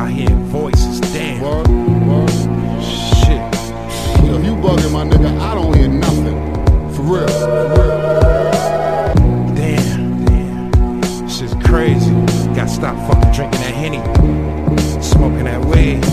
I hear voices, damn. What? Shit. Yo, you bugging, my nigga. I don't hear nothing. For real. Damn. Shit's crazy. Gotta stop fucking drinking that Henny. Smoking that weed.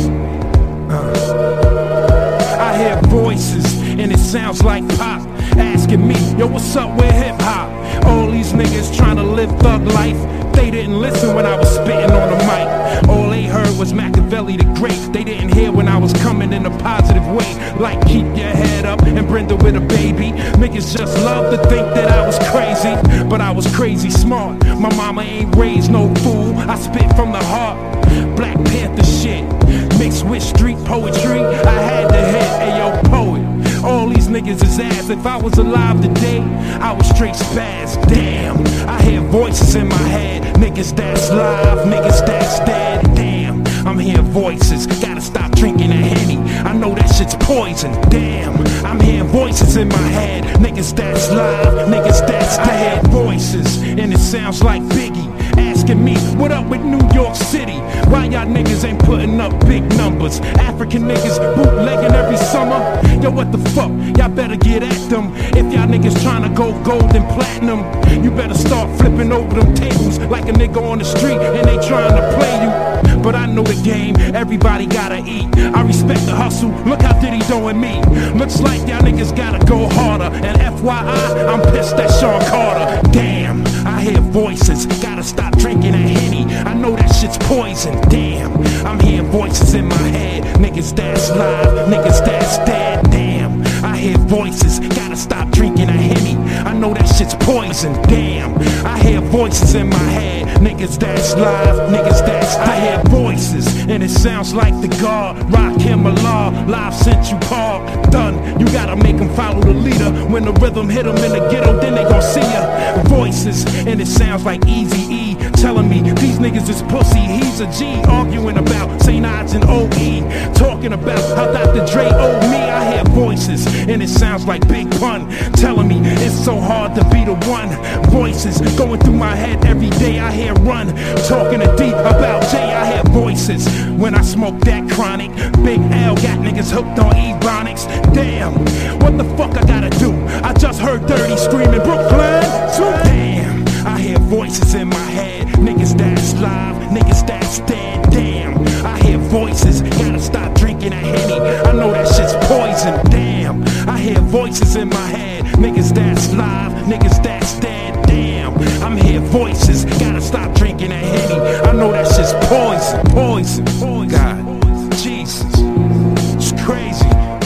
I hear voices, and it sounds like Pop asking me, yo, what's up with hip-hop? All these niggas trying to live thug life. They didn't listen when I was spitting on the mic. All they heard was Machiavelli the Great. They didn't hear when I was coming in a positive way. Like keep your head up and Brenda with a baby. Niggas just love to think that I was crazy, but I was crazy smart. My mama ain't raised no fool. I spit from the heart. Black Panther shit mixed with street poetry. I had to hit, ayo, poet. All these niggas is ass. If I was alive today, I was straight spaz. Damn, I hear voices in my head. Niggas that's live, niggas that's dead. Damn, I'm hearing voices. Gotta stop drinking that Henny. I know that shit's poison. Damn, I'm hearing voices in my head. Niggas that's live, niggas that's dead. I hear voices, and it sounds like Biggie asking me, what up with New York City? Why y'all niggas ain't putting up big numbers? African niggas bootlegging every summer. Yo, what the fuck? Y'all better get at them. If y'all niggas trying to go gold and platinum, you better start flipping over them tables like a nigga on the street and they trying to play you. But I know the game, everybody gotta eat. I respect the hustle, look how Diddy doing me. Looks like y'all niggas gotta go harder. And FYI, I'm pissed at Sean Carter. Damn, I hear voices, gotta stop drinking that Henny. I know that shit's poison. Damn, I'm hearing voices in my head. Niggas that's live, niggas that's dead. Damn, I hear voices, gotta stop drinking that Henny. I know that shit's poison. Damn, I hear voices in my head. Niggas that's live, niggas that's dead. I hear voices, and it sounds like the God, Rakim Allah, live Central Park. Done, you gotta make them follow the leader. When the rhythm hit them in the ghetto, then they gon' see ya. Voices, and it sounds like Eazy-E telling me these niggas is pussy, he's a G. Arguing about St. Ides and O.E. Talking about how Dr. Dre owed me. I hear voices, and it sounds like Big Pun telling me it's so hard to be the one. Voices going through my head every day. I hear Run talking to D about Jay. I hear voices when I smoke that chronic. Big L got niggas hooked on Ebonics. Damn, what the fuck I gotta do? I just heard Dirty screaming Brooklyn. So damn, I hear voices in my head. Niggas that's live, niggas that's dead. Damn, I hear voices. Gotta stop drinking that Henny. I know that shit's poison. Damn, I hear voices in my head. Niggas that's live, niggas that's dead. Damn, I'm hearing voices. Gotta stop drinking that Henny. I know that shit's poison. Poison. God, Jesus, it's crazy.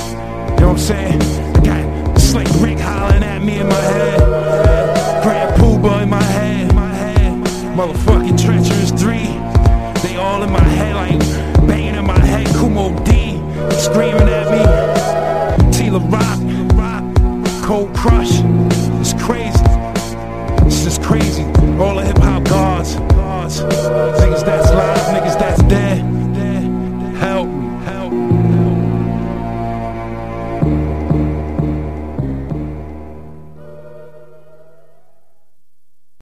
You know what I'm saying? I got Slick Rick hollering at me in my head. Grand Poobah in my head. Motherfucking Treacherous 3. They all in my head like banging in my head. Kumo D screaming at me. Tila Rock